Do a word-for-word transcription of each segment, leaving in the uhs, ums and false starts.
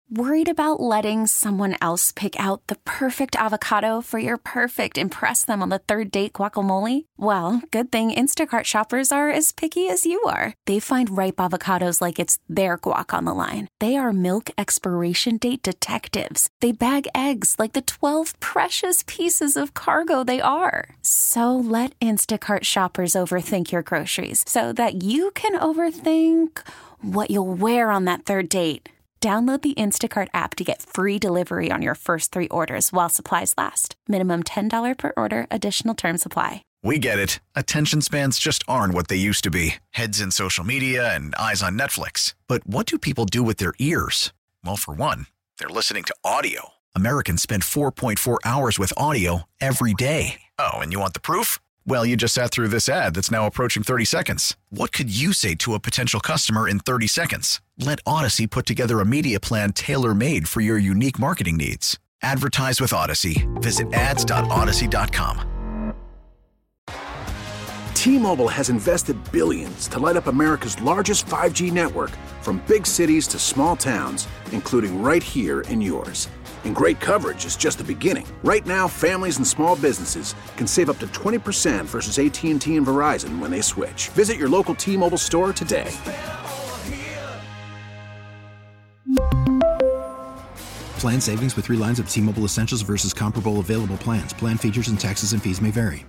Worried about letting someone else pick out the perfect avocado for your perfect impress them on the third date guacamole? Well, good thing Instacart shoppers are as picky as you are. They find ripe avocados like it's their guac on the line. They are milk expiration date detectives. They bag eggs like the twelve precious pieces of cargo they are. So let Instacart shoppers overthink your groceries so that you can overthink what you'll wear on that third date. Download the Instacart app to get free delivery on your first three orders while supplies last. Minimum ten dollars per order. Additional terms apply. We get it. Attention spans just aren't what they used to be. Heads in social media and eyes on Netflix. But what do people do with their ears? Well, for one, they're listening to audio. Americans spend four point four hours with audio every day. Oh, and you want the proof? Well, you just sat through this ad that's now approaching thirty seconds. What could you say to a potential customer in thirty seconds? Let Odyssey put together a media plan tailor-made for your unique marketing needs. Advertise with Odyssey. Visit ads dot odyssey dot com. T-Mobile has invested billions to light up America's largest five G network, from big cities to small towns, including right here in yours. And great coverage is just the beginning. Right now, families and small businesses can save up to twenty percent versus A T and T and Verizon when they switch. Visit your local T-Mobile store today. Plan savings with three lines of T-Mobile Essentials versus comparable available plans. Plan features and taxes and fees may vary.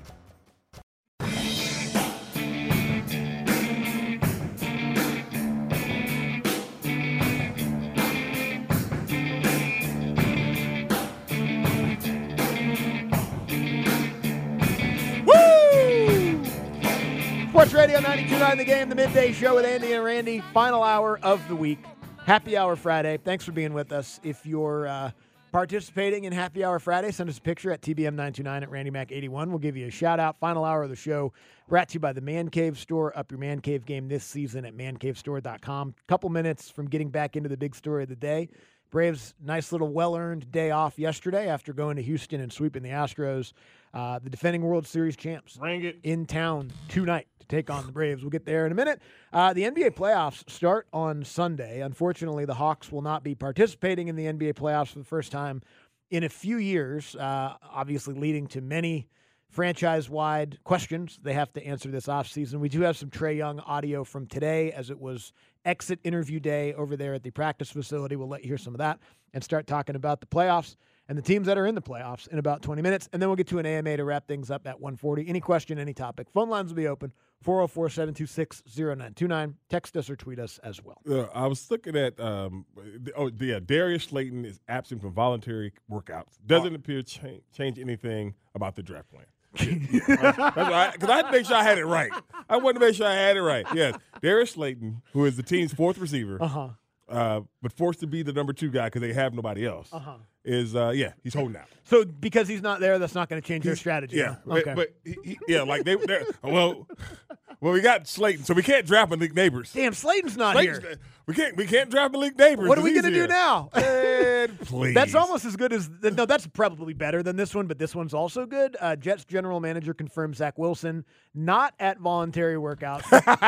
Sports Radio ninety-two point nine The Game, the midday show with Andy and Randy. Final hour of the week. Happy Hour Friday. Thanks for being with us. If you're uh, participating in Happy Hour Friday, send us a picture at T B M nine two nine at Randy Mac eighty-one. We'll give you a shout-out. Final hour of the show brought to you by the Man Cave Store. Up your Man Cave game this season at man cave store dot com. Couple minutes from getting back into the big story of the day. Braves, nice little well-earned day off yesterday after going to Houston and sweeping the Astros. Uh, the defending World Series champs Bring it. in town tonight to take on the Braves. We'll get there in a minute. Uh, the N B A playoffs start on Sunday. Unfortunately, the Hawks will not be participating in the N B A playoffs for the first time in a few years, uh, obviously leading to many franchise-wide questions they have to answer this offseason. We do have some Trae Young audio from today as it was exit interview day over there at the practice facility. We'll let you hear some of that and start talking about the playoffs and the teams that are in the playoffs in about twenty minutes. And then we'll get to an A M A to wrap things up at one forty. Any question, any topic. Phone lines will be open, four oh four, seven two six, oh nine two nine. Text us or tweet us as well. Uh, I was looking at, um, oh, yeah, Darius Slayton is absent from voluntary workouts. Doesn't appear to change, change anything about the draft plan. Because I, I had to make sure I had it right. I wanted to make sure I had it right. Yes, Darius Slayton, who is the team's fourth receiver, Uh-huh. uh, but forced to be the number two guy because they have nobody else, Uh-huh. is, uh, yeah, he's holding out. So because he's not there, that's not going to change their strategy. Yeah, huh? Okay. but, but he, he, yeah, like they, they're well, well, we got Slayton, so we can't draft Malik Neighbors. Damn, Slayton's not Slayton's, here. We can't, we can't draft Malik Neighbors. What are we going to do now? Man, please. That's almost as good as – no, that's probably better than this one, but this one's also good. Uh, Jets general manager confirmed Zach Wilson not at voluntary workouts.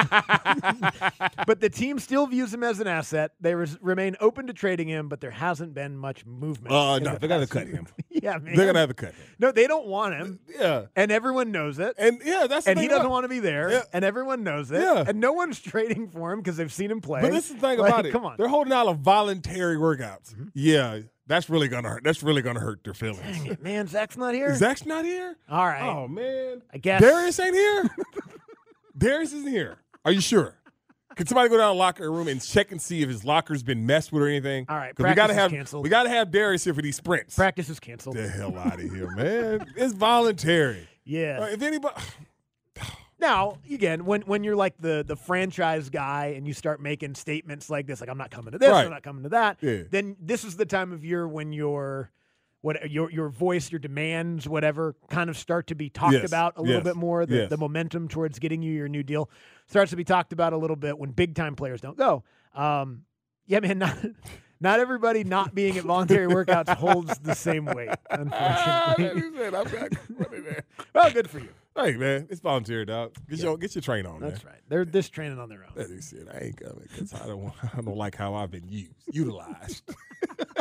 But the team still views him as an asset. They res- remain open to trading him, but there hasn't been much movement. Uh, in no, the they got to past cut few- him. Yeah, man. They're going to have to cut him. No, they don't want him. Yeah. And everyone knows it. And, yeah, that's the And thing he doesn't about- want to be there. Yeah. And everyone knows it. Yeah. And no one's trading for him because they've seen him play. But this is the thing Like, about it. Come on. They're holding out on voluntary workouts. Mm-hmm. Yeah, that's really going to hurt. That's really going to hurt their feelings. Dang it, man. Zach's not here. Zach's not here? All right. Oh, man. I guess. Darius ain't here? Darius isn't here. Are you sure? Can somebody go down to the locker room and check and see if his locker's been messed with or anything? All right, 'Cause we gotta practice is have canceled. we gotta have Darius here for these sprints. Practice is canceled. Get the hell out of here, man! It's voluntary. Yeah. Uh, if anybody, Now, again, when when you're like the the franchise guy and you start making statements like this, like I'm not coming to this, Right. I'm not coming to that, Yeah. then this is the time of year when your what your your voice, your demands, whatever, kind of start to be talked Yes. about a little Yes. bit more. The, Yes. the momentum towards getting you your new deal starts to be talked about a little bit when big time players don't go. Um, yeah, man, not not everybody not being at voluntary workouts holds the same weight, unfortunately. Well, good for you. Hey, man, it's voluntary, dog. Get your get your train on, That's man. right. They're this training on their own. That's it. I ain't coming because I don't want, I don't like how I've been used, utilized.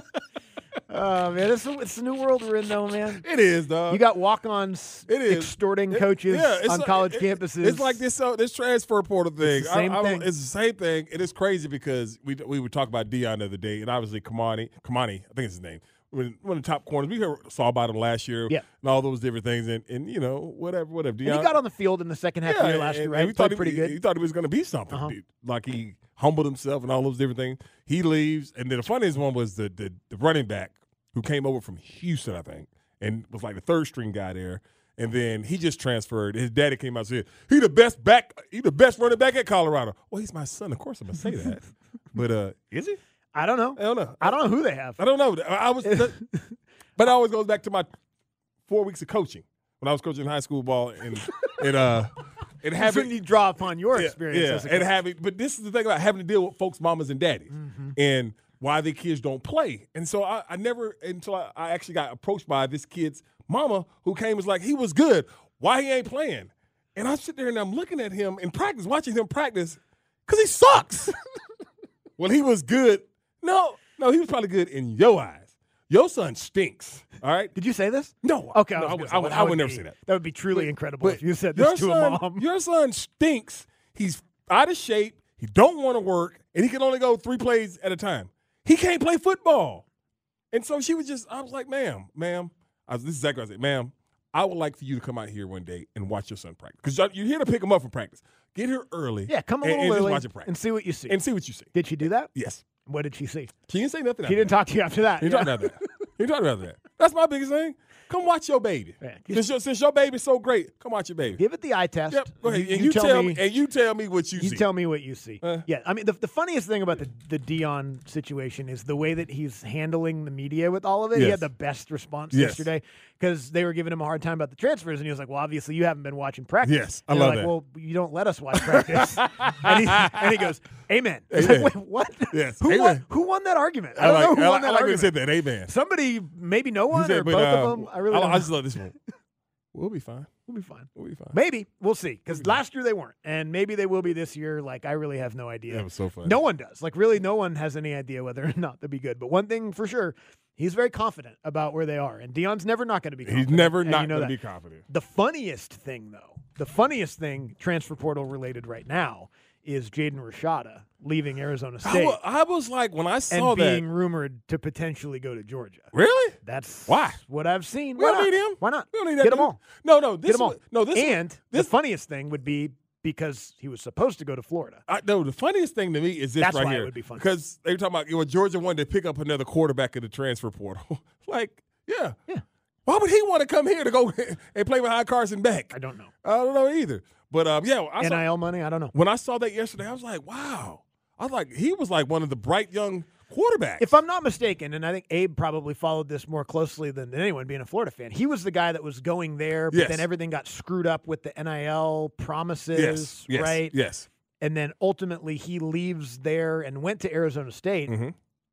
Oh, man, it's, it's the new world we're in, though, man. It is, dog. You got walk-ons It is. extorting It- coaches yeah, it's on like- college it- campuses. It's like this uh, this transfer portal thing. It's the same I, I, thing. It's the same thing. It is crazy because we we would talk about Deion the other day, and obviously Kamani, Kamani, I think it's his name, one of the top corners. We heard, saw about him last year, Yeah. and all those different things, and, and you know whatever, whatever. Deion, And he got on the field in the second half of the year last and- year, and right? we He thought played he, pretty he- good. He thought he was going to be something. Uh-huh. dude. Like he humbled himself and all those different things. He leaves, and then the funniest one was the the, the running back who came over from Houston, I think, and was like the third string guy there. And then he just transferred. His daddy came out and said, he the best back, he the best running back at Colorado. Well, he's my son. Of course I'm going to say that. But uh, is he? I don't know. I don't know. I don't know who they have. I don't know. I I was, but it always goes back to my four weeks of coaching when I was coaching high school ball and and uh and That's having when you draw upon your yeah, experience. yeah, as a and coach. having. But this is the thing about having to deal with folks' mamas and daddies, Mm-hmm. and why the kids don't play. And so I, I never until I, I actually got approached by this kid's mama who came and was like, he was good. Why he ain't playing? And I sit there and I'm looking at him in practice, watching him practice, because he sucks. Well, he was good. No, no, he was probably good in your eyes. Your son stinks. All right. Did you say this? No. Okay, no, I, I, was would, gonna I would, say, I would that never be- say that. That would be truly But- incredible but if you said your this to son, a mom. Your son stinks. He's out of shape. He don't want to work, and he can only go three plays at a time. He can't play football. And so she was just, I was like, ma'am, ma'am, I was, this is exactly what I said, ma'am, I would like for you to come out here one day and watch your son practice. Because you're here to pick him up from practice. Get here early. Yeah, come a and, little and early just watch it practice. and see what you see. And see what you see. Did she do that? Yes. What did she see? She didn't say nothing. She didn't talk to you after that. He yeah. talked about that. He talked about that. That's my biggest thing. Come watch your baby. Yeah. Since, your, since your baby's so great, come watch your baby. Give it the eye test. Yep. Go ahead. You, and you tell, me. and you tell me what you, You see. tell me what you see. Uh. yeah, I mean, the, the funniest thing about the, the Deion situation is the way that he's handling the media with all of it. He Yes. had the best response Yes. yesterday because they were giving him a hard time about the transfers, and he was like, well, obviously you haven't been watching practice. Yes, I And they're love like, that. well, you don't let us watch practice. and, he, and he goes, amen. It's Amen. like, wait, what? Yes, Who, amen. won, who won that argument? I I don't like, know who I, won like- that I like when he argument. said that. Amen. Somebody, maybe no He one said, or but, both uh, of them. I really I, don't I know. just love this one. We'll be fine. We'll be fine. We'll be fine. Maybe. We'll see. Because last year they weren't. And maybe they will be this year. Like, I really have no idea. That was so funny. No one does. Like, really, no one has any idea whether or not they'll be good. But one thing for sure, he's very confident about where they are. And Deion's never not going to be confident. He's never and not you know going to that. be confident. The funniest thing, though, the funniest thing transfer portal related right now is Jaden Rashada leaving Arizona I State wa- I was like, when I saw and that. being rumored to potentially go to Georgia. Really? That's Why? what I've seen. We Why don't not? need him. Why not? We don't need that Get them dude. all. No, no. This Get them all. was- No, this and this, the funniest thing would be because he was supposed to go to Florida. I, no, the funniest thing to me is this That's right why it here. would be funny. Because they were talking about, you know, Georgia wanted to pick up another quarterback in the transfer portal. Like, yeah. Yeah. Why would he want to come here to go and play behind Carson Beck? I don't know. I don't know either. But, um, yeah. I N saw, I L money? I don't know. when I saw that yesterday, I was like, wow. I was like, he was like one of the bright young quarterbacks. If I'm not mistaken, and I think Abe probably followed this more closely than anyone being a Florida fan, he was the guy that was going there, but Yes. then everything got screwed up with the N I L promises, yes, yes, right? Yes. And then ultimately he leaves there and went to Arizona State. Mm-hmm.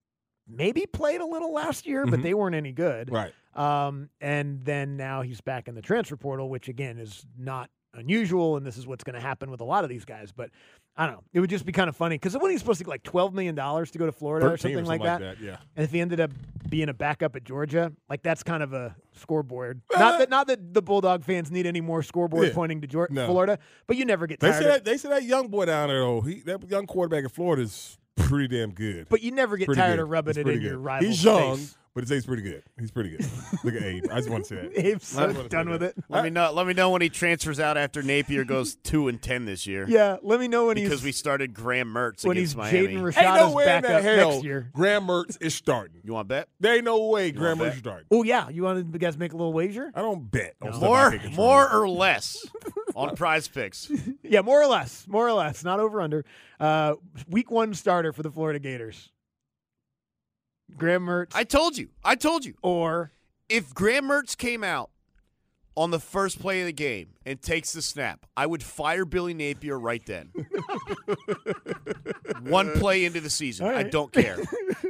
Maybe played a little last year, but Mhm. they weren't any good. Right. Um, and then now he's back in the transfer portal, which again is not unusual, and this is what's going to happen with a lot of these guys. But I don't know. It would just be kind of funny because when he's supposed to get like twelve million dollars to go to Florida or thirteen something, like, that, Yeah. and if he ended up being a backup at Georgia, like that's kind of a scoreboard. Uh, not that not that the Bulldog fans need any more scoreboard Yeah. pointing to Georgia, No. Florida, but you never get They tired. say of, that they say that young boy down there, though, he that young quarterback in Florida is pretty damn good. but you never get Pretty tired good. of rubbing He's it pretty in good. your rival's He's young, face. but he's pretty good. He's pretty good. Look at Abe. I just want to say that. Abe's I so just wanna say done that. with it. Let me know. Let me know when he transfers out after Napier goes two and ten this year. Yeah, let me know when because he's we started Graham Mertz when against he's Miami. Jaden Ain't Rashada's no way in back the up hell next year. Graham Mertz is starting. You want to bet? There ain't no way Graham bet? Mertz is starting. Oh yeah, you want to guys make a little wager? I don't bet on stuff I More, can't control. more or less on Prize Picks. Yeah, more or less, more or less, not over under. Uh, week one starter for the Florida Gators. Graham Mertz I told you. I told you. or If Graham Mertz came out on the first play of the game and takes the snap, I would fire Billy Napier right then. One play into the season. All I right. don't care.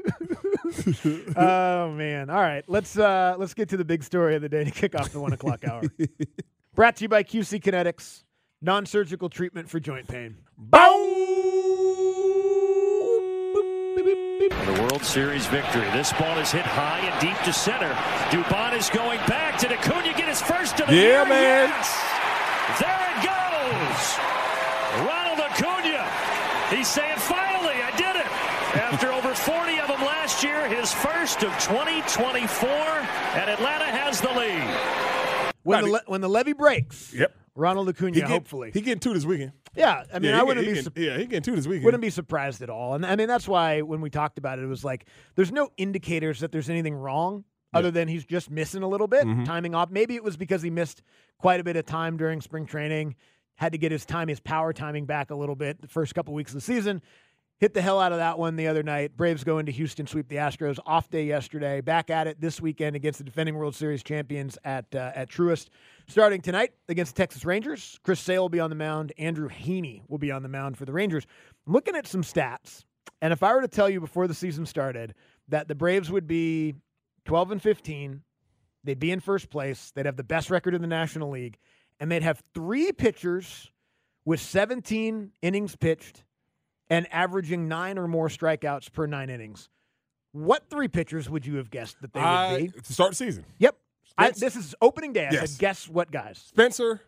oh man, all right, let's uh, let's get to the big story of the day to kick off the one o'clock hour. Brought to you by Q C Kinetics, non-surgical treatment for joint pain. Boom! beep. The World Series victory. This ball is hit high and deep to center. Dubon is going back. Did Acuna get his first of the yeah, year? man. Yes! There it goes. Ronald Acuna. He's saying, finally, I did it. After over forty of them last year, his first of twenty twenty-four, and Atlanta has the lead. When the, le- when the levee breaks, Yep. Ronald Acuna, He get, hopefully. He getting two this weekend. Yeah, I mean, yeah, I he wouldn't get, be he su- get, Yeah, he getting two this weekend. wouldn't be surprised at all. And I mean, that's why when we talked about it, it was like there's no indicators that there's anything wrong yeah. other than he's just missing a little bit, mm-hmm. timing off. Maybe it was because he missed quite a bit of time during spring training, had to get his time, his power timing back a little bit the first couple weeks of the season. Hit the hell out of that one the other night. Braves go into Houston, sweep the Astros. Off day yesterday. Back at it this weekend against the defending World Series champions at uh, at Truist. Starting tonight against the Texas Rangers. Chris Sale will be on the mound. Andrew Heaney will be on the mound for the Rangers. I'm looking at some stats, and if I were to tell you before the season started that the Braves would be twelve and fifteen, they'd be in first place, they'd have the best record in the National League, and they'd have three pitchers with seventeen innings pitched and averaging nine or more strikeouts per nine innings. What three pitchers would you have guessed that they I, would be? To start the season. Yep. I, Spence- this is opening day. I Yes. said, guess what guys? Spencer,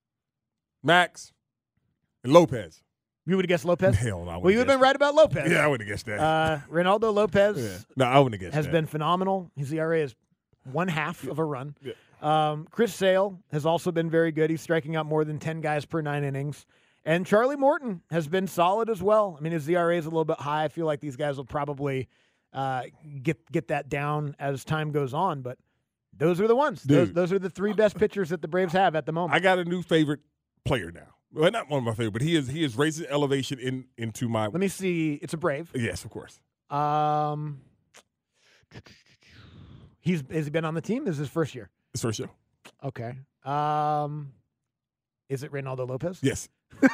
Max, and Lopez. You would have guessed Lopez? Hell no. I Well, you would have been right about Lopez. Yeah, I would have guessed that. Uh, Reynaldo Lopez yeah. No, I wouldn't have guessed has that. been phenomenal. His E R A is one half of a run. Yeah. Um, Chris Sale has also been very good. He's striking out more than ten guys per nine innings. And Charlie Morton has been solid as well. I mean, his E R A is a little bit high. I feel like these guys will probably uh, get get that down as time goes on. But those are the ones. Those, Dude. those are the three best pitchers that the Braves have at the moment. I got a new favorite player now. Well, not one of my favorite, but he is he is raising elevation in into my. Let me see. It's a Brave. Yes, of course. Um, he's has he been on the team? This is his first year. His first show. Okay. Um, is it Reynaldo Lopez? Yes.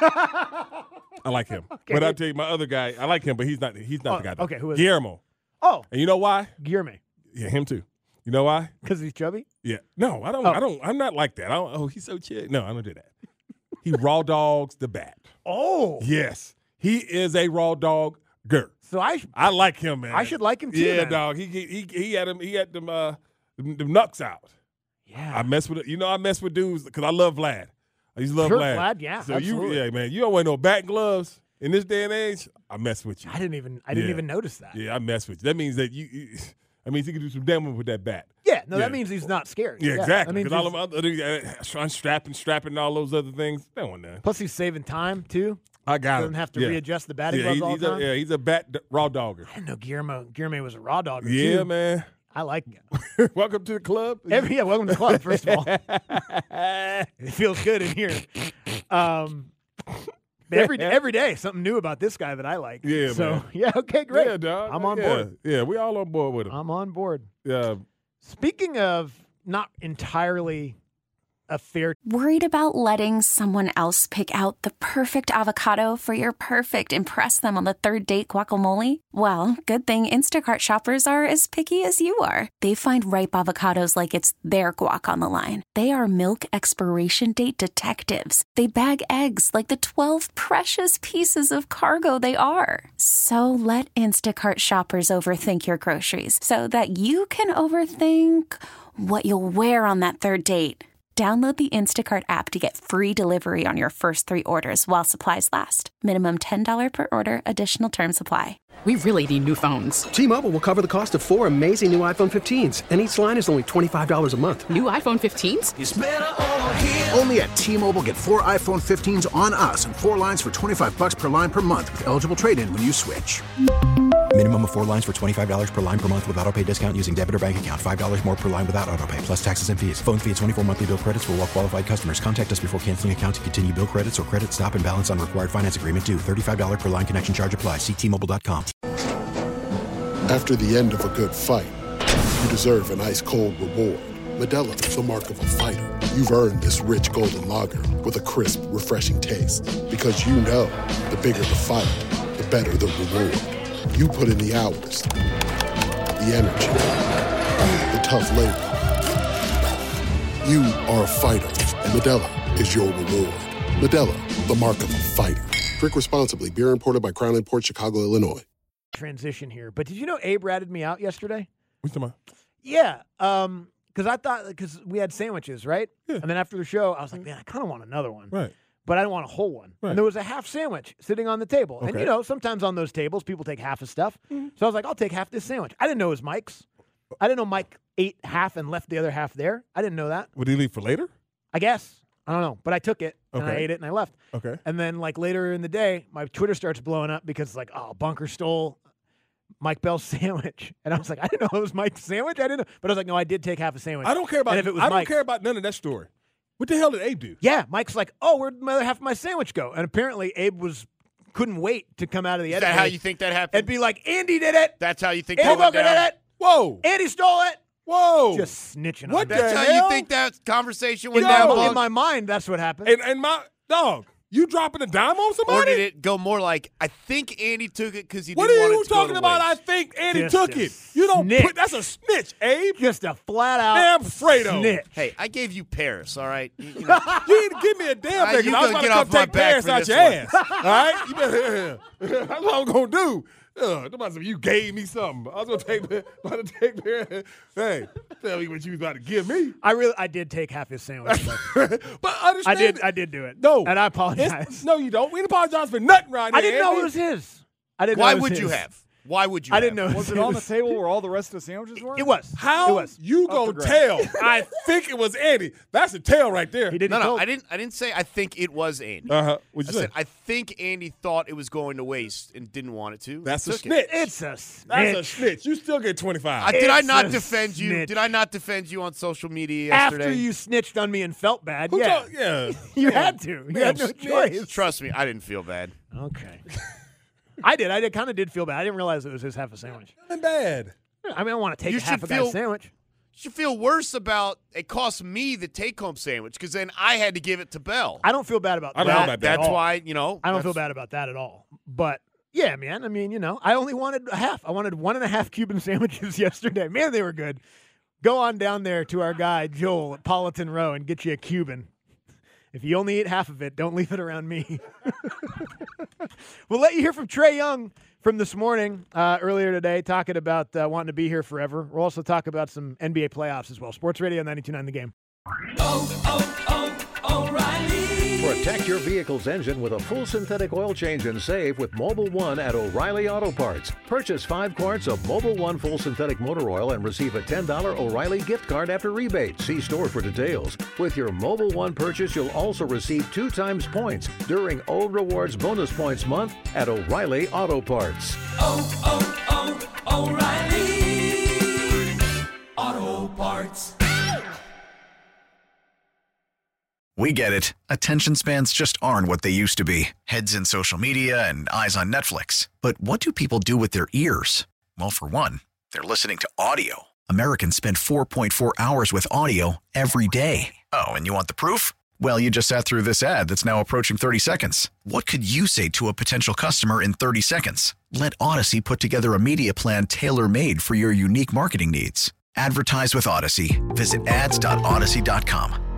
I like him. Okay. But I'll tell you, my other guy, I like him, but he's not he's not Oh, the guy. Though. okay, who is it? Guillermo. Oh, And you know why? Guillermo. Yeah, him too. You know why? Because he's chubby? Yeah. No, I don't. Oh. I don't. I'm not like that. I don't. Oh, he's so chill. No, I don't do that. He raw dogs the bat. Oh. Yes, he is a raw dog. Girl, So I I like him, man. I should like him too. Yeah, then. dog. He he he, he had him. He had them uh them, them knucks out. Yeah. I mess with it. You know, I mess with dudes because I love Vlad. I used to love Sure, Vlad. Vlad, yeah, So absolutely. you, yeah, man. You don't wear no bat gloves in this day and age. I mess with you. I didn't even I didn't Yeah. even notice that. Yeah, I mess with you. That means that you. you that means he can do some damage with that bat. Yeah, no, Yeah. that means he's not scared. Yeah, That exactly. means Because all he's- them other uh, trying strapping, strapping, all those other things. That one done. plus he's saving time too. I got Doesn't him. have to yeah. readjust the batting Yeah, gloves he's, all he's the a, time. yeah, he's a bat d- raw dogger. I didn't know Guillermo Guillermo was a raw dogger Yeah, too. man. I like him. Welcome to the club. Every, yeah, welcome to the club, first of all. It feels good in here. Um, every every day, something new about this guy that I like. Yeah, so, man. yeah, okay, great. Yeah, dog. I'm on yeah. board. Yeah, we all on board with him. I'm on board. Yeah. Speaking of not entirely a fair Worried about letting someone else pick out the perfect avocado for your perfect impress them on the third date guacamole? Well, good thing Instacart shoppers are as picky as you are. They find ripe avocados like it's their guac on the line. They are milk expiration date detectives. They bag eggs like the twelve precious pieces of cargo they are. So let Instacart shoppers overthink your groceries so that you can overthink what you'll wear on that third date. Download the Instacart app to get free delivery on your first three orders while supplies last. Minimum ten dollars per order. Additional terms apply. We really need new phones. T-Mobile will cover the cost of four amazing new iPhone fifteens, and each line is only twenty-five dollars a month. New iPhone fifteens? It's better over here. Only at T-Mobile, get four iPhone fifteens on us and four lines for twenty-five dollars per line per month with eligible trade-in when you switch. Minimum of four lines for twenty-five dollars per line per month with autopay discount using debit or bank account. five dollars more per line without autopay, plus taxes and fees. Phone fee at twenty-four monthly bill credits for well-qualified customers. Contact us before canceling account to continue bill credits or credit stop and balance on required finance agreement due. thirty-five dollars per line connection charge applies. See T Mobile dot com. After the end of a good fight, you deserve an ice-cold reward. Modelo is the mark of a fighter. You've earned this rich golden lager with a crisp, refreshing taste. Because you know, the bigger the fight, the better the reward. You put in the hours, the energy, the tough labor. You are a fighter, and Modelo is your reward. Modelo, the mark of a fighter. Drink responsibly. Beer imported by Crown Imports, Chicago, Illinois. transition here, but did you know Abe ratted me out yesterday? What you talking about? Yeah, um, because I thought because we had sandwiches, right? Yeah. And then after the show, I was like, man, I kind of want another one, Right. but I didn't want a whole one. Right. And there was a half sandwich sitting on the table, and Okay. you know, sometimes on those tables, people take half of stuff. Mm-hmm. So I was like, I'll take half this sandwich. I didn't know it was Mike's. I didn't know Mike ate half and left the other half there. I didn't know that. Would he leave for later? I guess. I don't know. But I took it and I Okay. ate it and I left. Okay. And then like later in the day, my Twitter starts blowing up because it's like, oh, Bunker stole Mike Bell's sandwich. And I was like, I didn't know it was Mike's sandwich. I didn't know. But I was like, no, I did take half a sandwich. I don't care about. And if it was I don't Mike's- care about none of that story. What the hell did Abe do? Yeah, Mike's like, oh, where'd my other half of my sandwich go? And apparently Abe was couldn't wait to come out of the Is edit. that how you think that happened? And be like, Andy did it. That's how you think Andy that went Booker down? did it. Whoa! Andy stole it. Whoa! Just snitching What on the him. That's how hell? you think that conversation In went Yo. my, down? in my mind, that's what happened. And and my dog, you dropping a dime on somebody? Or did it go more like, I think Andy took it because he What didn't are want you it to talking go to about? I waste? think Andy Just took a it. You don't snitch. put. That's a snitch, Abe. Just a flat out Damn Fredo. snitch. Hey, I gave you Paris, all right? You, you know, You didn't give me a damn Uh, thing. you 'Cause I was gonna about get to come off my take back Paris for out this your one. ass. All right? You better, that's what I'm going to do. Uh, somebody said, you gave me something. I was going to take about to take Paris. Hey, tell me what you was about to give me. I really, I did take half his sandwich. though. But understand I did, it. I did do it. No. and I It's- apologize. no, you don't. We didn't apologize for nothing right now. I didn't know Andy. it was his. I didn't. why know it was would you his. have? Why would you I have? didn't know. Was it on the table where all the rest of the sandwiches were? It was. How It was. you Up gonna the ground. tell? I think it was Andy. That's a tell right there. He didn't. No, no, tell- I didn't. I didn't say I think it was Andy. Uh huh. I What'd you say? said I think Andy thought it was going to waste and didn't want it to. That's a Took it. snitch. It's a snitch. That's a snitch. You still get twenty I, five. did I It's not a defend you? snitch. Did I not defend you on social media yesterday? After you snitched on me and felt bad. Who yeah, told- yeah. you Yeah. had to. You Man, had no snitch. choice. Trust me, I didn't feel bad. Okay. I did. I did. Kind of did feel bad. I didn't realize it was his half a sandwich. Nothing bad. I mean, I want to take You half should a feel- guy's sandwich. You should feel worse about it cost me the take-home sandwich because then I had to give it to Bell. I don't feel bad about I that. don't know about that. at That's all. why, you know. I don't feel that's- bad about that at all. But yeah, man. I mean, you know, I only wanted a half. I wanted one and a half Cuban sandwiches yesterday. Man, they were good. Go on down there to our guy Joel at Politan Row and get you a Cuban. If you only eat half of it, don't leave it around me. We'll let you hear from Trae Young from this morning, uh, earlier today, talking about uh, wanting to be here forever. We'll also talk about some N B A playoffs as well. Sports Radio ninety-two point nine The Game. Protect your vehicle's engine with a full synthetic oil change and save with Mobile One at O'Reilly Auto Parts. Purchase five quarts of Mobile One full synthetic motor oil and receive a ten dollars O'Reilly gift card after rebate. See store for details. With your Mobile One purchase, you'll also receive two times points during O Rewards Bonus Points Month at O'Reilly Auto Parts. Oh, oh, oh, O'Reilly Auto Parts. We get it. Attention spans just aren't what they used to be. Heads in social media and eyes on Netflix. But what do people do with their ears? Well, for one, they're listening to audio. Americans spend four point four hours with audio every day. Oh, and you want the proof? Well, you just sat through this ad that's now approaching thirty seconds. What could you say to a potential customer in thirty seconds? Let Odyssey put together a media plan tailor-made for your unique marketing needs. Advertise with Odyssey. Visit ads dot odyssey dot com.